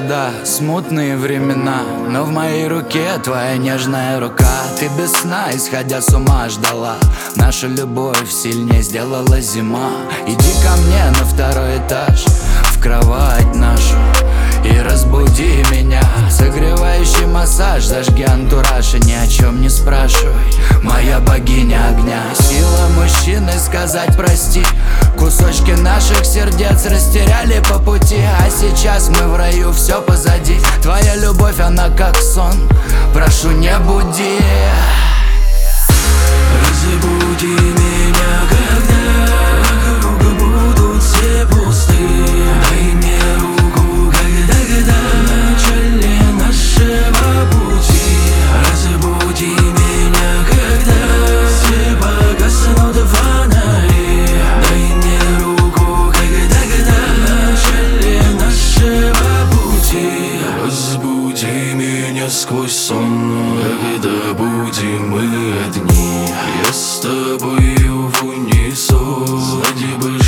года, смутные времена, но в моей руке твоя нежная рука. Ты без сна, исходя с ума, ждала. Наша любовь сильнее сделала зима. Иди ко мне на второй этаж, в кровать нашу, и разбуди меня. Согревающий массаж, зажги антураж и ни о чем не спрашивай, моя богиня огня. Сила мужчины сказать прости. Кусочки наших сердец растеряли по пути, а сейчас мы в раю, все позади. Твоя любовь, она как сон, прошу, не буди. Разбуди меня, когда вокруг будут все пусты. Дай мне руку, когда в начале нашего пути. Разбуди меня, когда все погаснут фонари. Дай мне руку, когда в начале нашего пути. Разбуди меня сквозь сон, когда будем мы одни. Я с тобою в унисон, знать бы